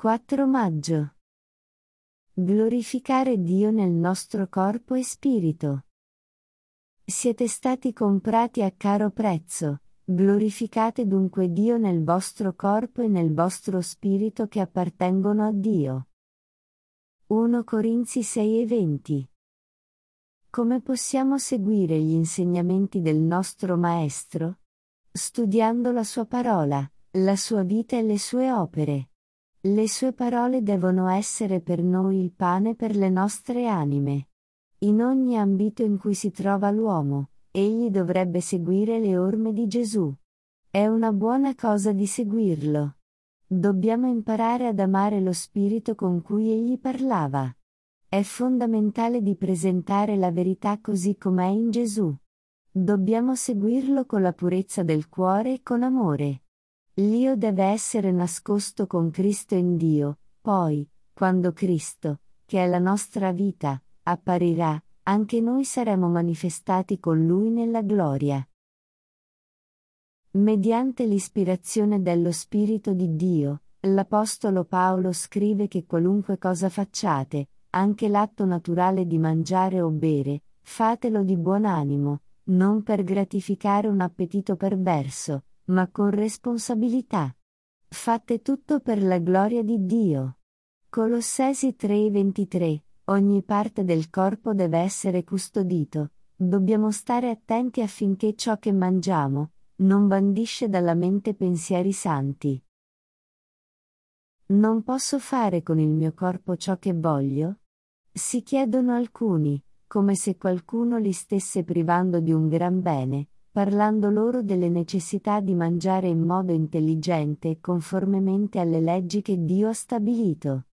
4 maggio. Glorificare Dio nel nostro corpo e spirito. Siete stati comprati a caro prezzo, glorificate dunque Dio nel vostro corpo e nel vostro spirito che appartengono a Dio. 1 Corinzi 6:20. Come possiamo seguire gli insegnamenti del nostro Maestro? Studiando la sua parola, la sua vita e le sue opere. Le sue parole devono essere per noi il pane per le nostre anime. In ogni ambito in cui si trova l'uomo, egli dovrebbe seguire le orme di Gesù. È una buona cosa di seguirlo. Dobbiamo imparare ad amare lo spirito con cui egli parlava. È fondamentale di presentare la verità così com'è in Gesù. Dobbiamo seguirlo con la purezza del cuore e con amore. L'io deve essere nascosto con Cristo in Dio, poi, quando Cristo, che è la nostra vita, apparirà, anche noi saremo manifestati con Lui nella gloria. Mediante l'ispirazione dello Spirito di Dio, l'Apostolo Paolo scrive che qualunque cosa facciate, anche l'atto naturale di mangiare o bere, fatelo di buon animo, non per gratificare un appetito perverso, ma con responsabilità. Fate tutto per la gloria di Dio. Colossesi 3:23. Ogni parte del corpo deve essere custodito. Dobbiamo stare attenti affinché ciò che mangiamo non bandisce dalla mente pensieri santi. Non posso fare con il mio corpo ciò che voglio? Si chiedono alcuni, come se qualcuno li stesse privando di un gran bene, parlando loro delle necessità di mangiare in modo intelligente e conformemente alle leggi che Dio ha stabilito.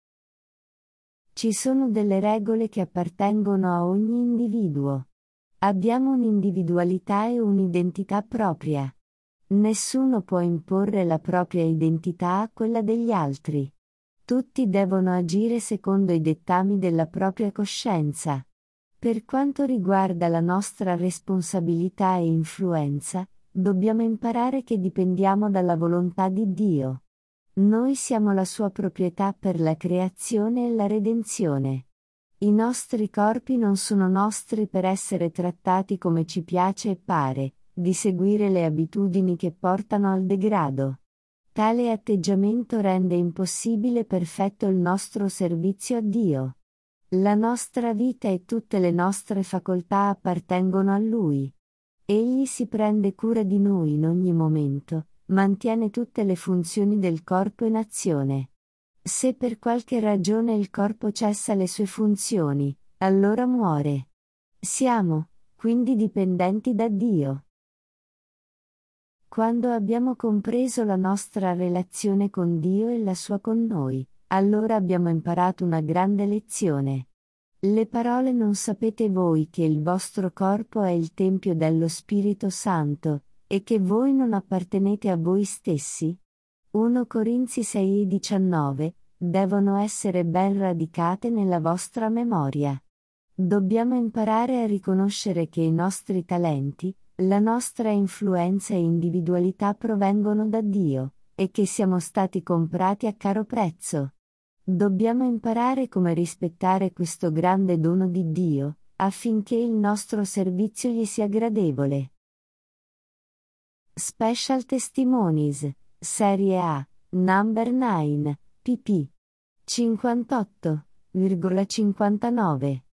Ci sono delle regole che appartengono a ogni individuo. Abbiamo un'individualità e un'identità propria. Nessuno può imporre la propria identità a quella degli altri. Tutti devono agire secondo i dettami della propria coscienza. Per quanto riguarda la nostra responsabilità e influenza, dobbiamo imparare che dipendiamo dalla volontà di Dio. Noi siamo la sua proprietà per la creazione e la redenzione. I nostri corpi non sono nostri per essere trattati come ci piace e pare, di seguire le abitudini che portano al degrado. Tale atteggiamento rende impossibile e perfetto il nostro servizio a Dio. La nostra vita e tutte le nostre facoltà appartengono a Lui. Egli si prende cura di noi in ogni momento, mantiene tutte le funzioni del corpo in azione. Se per qualche ragione il corpo cessa le sue funzioni, allora muore. Siamo, quindi, dipendenti da Dio. Quando abbiamo compreso la nostra relazione con Dio e la sua con noi, allora abbiamo imparato una grande lezione. Le parole "non sapete voi che il vostro corpo è il Tempio dello Spirito Santo, e che voi non appartenete a voi stessi?" 1 Corinzi 6:19, devono essere ben radicate nella vostra memoria. Dobbiamo imparare a riconoscere che i nostri talenti, la nostra influenza e individualità provengono da Dio, e che siamo stati comprati a caro prezzo. Dobbiamo imparare come rispettare questo grande dono di Dio, affinché il nostro servizio gli sia gradevole. Special Testimonies, Serie A, Number 9, pp. 58,59.